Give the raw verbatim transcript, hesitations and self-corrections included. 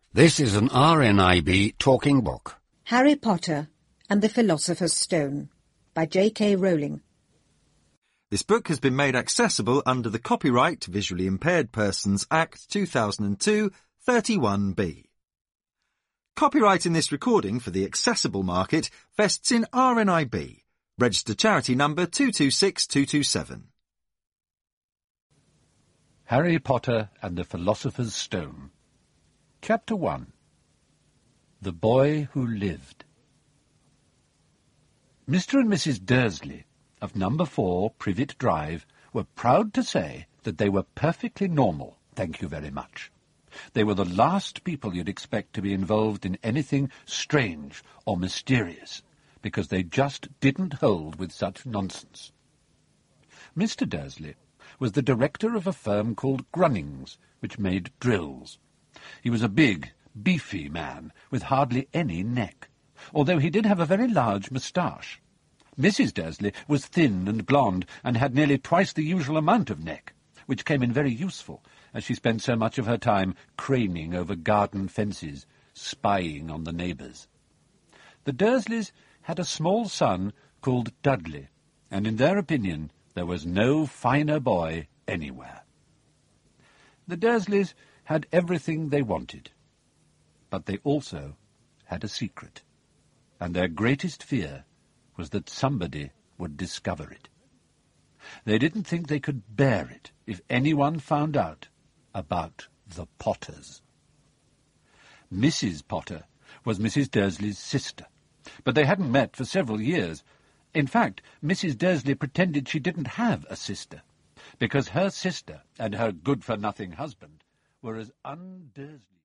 This is an R N I B talking book. Harry Potter and the Philosopher's Stone by J K Rowling. This book has been made accessible under the Copyright Visually Impaired Persons Act two thousand two, thirty-one B. Copyright in this recording for the accessible market vests in R N I B, registered charity number two two six two two seven. Harry Potter and the Philosopher's Stone. Chapter one. The Boy Who Lived. Mister and Missus Dursley of number four Privet Drive were proud to say that they were perfectly normal, thank you very much. They were the last people you'd expect to be involved in anything strange or mysterious, because they just didn't hold with such nonsense. Mister Dursley was the director of a firm called Grunnings, which made drills. He was a big, beefy man with hardly any neck, although he did have a very large moustache. Missus Dursley was thin and blonde and had nearly twice the usual amount of neck, which came in very useful, as she spent so much of her time craning over garden fences, spying on the neighbours. The Dursleys had a small son called Dudley, and in their opinion there was no finer boy anywhere. The Dursleys had everything they wanted, but they also had a secret, and their greatest fear was that somebody would discover it. They didn't think they could bear it if anyone found out about the Potters. Missus Potter was Missus Dursley's sister, but they hadn't met for several years. In fact, Missus Dursley pretended she didn't have a sister, because her sister and her good-for-nothing husband were as un-Dursley.